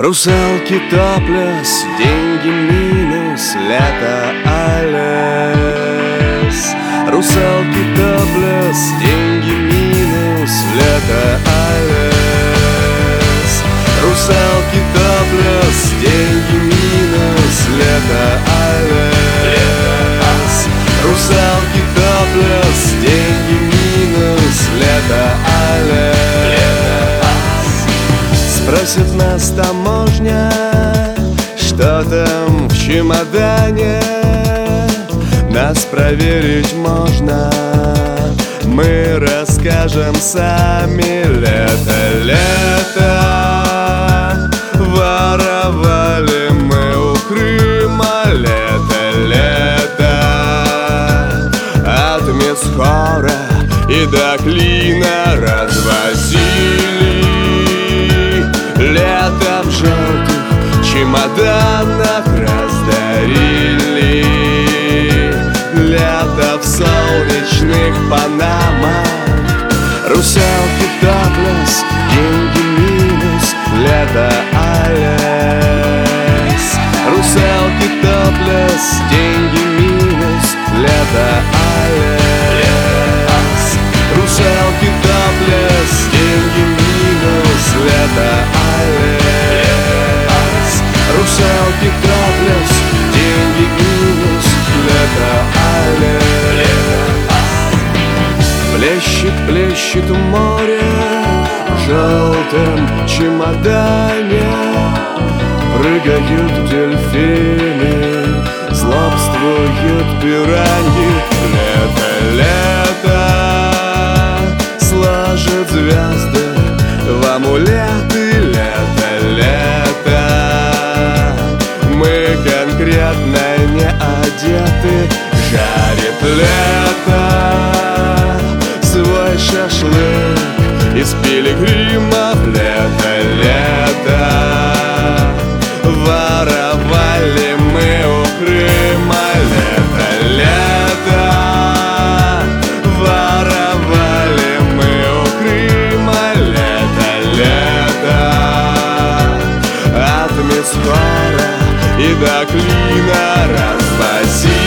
Русалки топлес, деньги минус, лето алес. Русалки топлес, деньги минус, лето алес. Русалки топлес, деньги минус, лето алес. Русалки топлес, деньги минус, лето алес. Спросит нас таможня, что там в чемодане. Нас проверить можно, мы расскажем сами. Лето, лето, воровали мы у Крыма. Лето, лето, от Месхора и до Клина развозили. Лето в желтых чемоданах раздарили. Лето в солнечных Панамах. Русалки топлес, деньги минус, лето алес. Русалки топлес, деньги минус, лето алес. Русалки топлес, деньги минус, лето алес. Русалки топлес, деньги минус, лето алес. Плещет, плещет море в желтом чемодане. Прыгают дельфины, злобствуют пираньи. Лето, лето, сложат звезды в амулеты. Лето, лето, мы конкретно не одеты. Жарит лето свой шашлык из пилигримов. Лето, лето, воровали мы у Крыма. Лето, лето, воровали мы у Крыма. Лето, лето, от Месхора и до Клина развозили.